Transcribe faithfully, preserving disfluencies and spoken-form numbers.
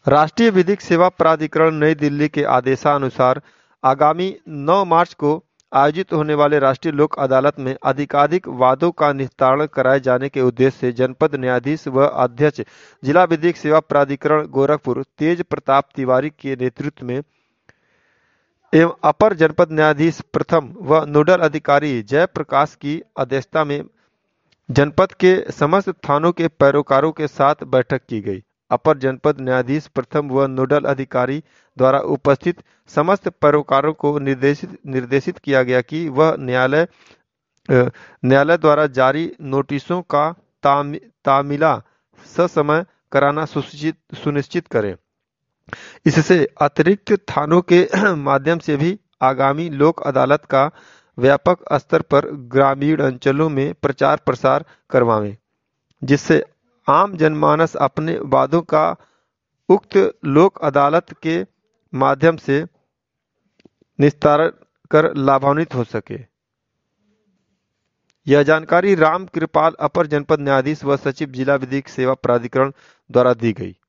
राष्ट्रीय विधिक सेवा प्राधिकरण नई दिल्ली के आदेशानुसार आगामी नौ मार्च को आयोजित होने वाले राष्ट्रीय लोक अदालत में अधिकाधिक वादों का निस्तारण कराए जाने के उद्देश्य से जनपद न्यायाधीश व अध्यक्ष जिला विधिक सेवा प्राधिकरण गोरखपुर तेज प्रताप तिवारी के नेतृत्व में एवं अपर जनपद न्यायाधीश प्रथम व नोडल अधिकारी जयप्रकाश की अध्यक्षता में जनपद के समस्त थानों के पैरोकारों के साथ बैठक की गई। अपर जनपद न्यायाधीश प्रथम व नोडल अधिकारी द्वारा उपस्थित समस्त पैरोकारों को निर्देशित निर्देशित किया गया कि वह न्यायालय न्यायालय द्वारा जारी नोटिसों का तामि, तामीला ससमय कराना सुनिश्चित सुनिश्चित करें। इससे अतिरिक्त थानों के माध्यम से भी आगामी लोक अदालत का व्यापक स्तर पर ग्रामीण अंचलों में प्रचार प्रसार करवाएं, जिससे आम जनमानस अपने वादों का उक्त लोक अदालत के माध्यम से निस्तारण कर लाभान्वित हो सके। यह जानकारी राम कृपाल अपर जनपद न्यायाधीश व सचिव जिला विधिक सेवा प्राधिकरण द्वारा दी गई।